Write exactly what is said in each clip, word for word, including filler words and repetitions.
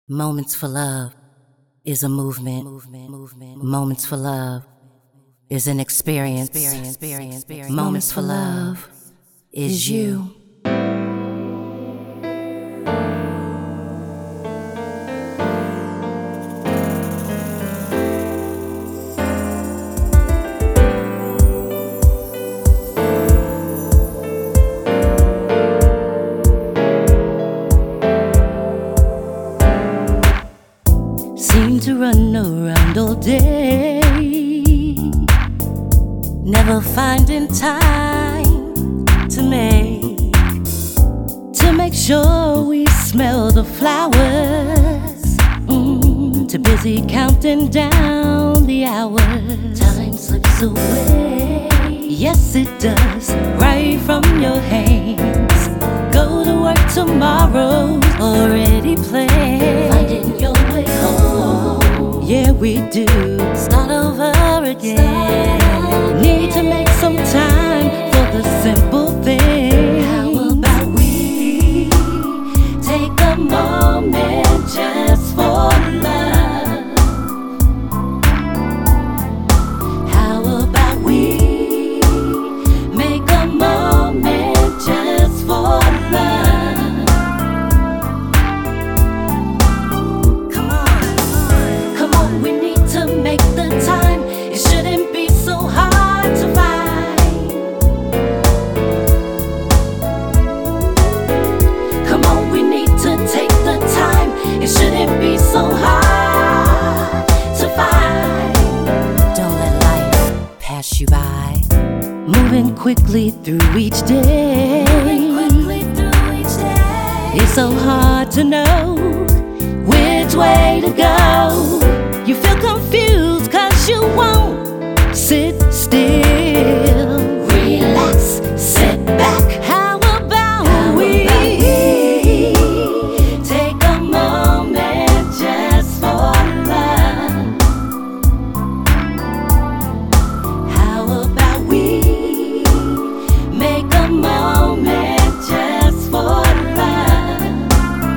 Moments for Love is a movement. Moments for Love is an experience. Moments for Love is you. Seem to run around all day, never finding time to make to make sure we smell the flowers. Mm, too busy counting down the hours. Time slips away. Yes, it does, right from your hands. Go to work tomorrow, already planned. Finding your way home. Yeah, we do. Start over again. Need to make some time for the simple things. How about we take a moment just for love? How about we make a moment just for love? Come on, come on, we need to make the time. It shouldn't be so hard to find. Come on, we need to take the time. It shouldn't be so hard to find. Don't let life pass you by. Moving quickly through each day. Moving quickly through each day. It's so hard to know which way to go. You feel confused cause you won't sit still. Relax, sit back. How about, How we, about we take a moment just for love? How about we make a moment just for love?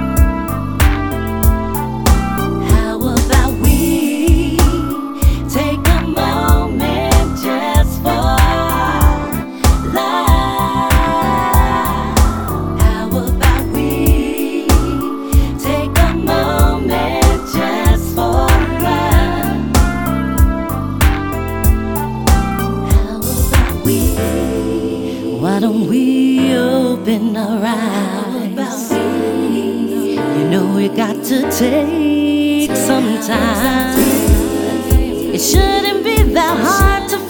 How about we take a moment just for love? How about we take a moment just for love? How about we? Why don't we open our eyes? You know we got to take some time. It shouldn't be that hard to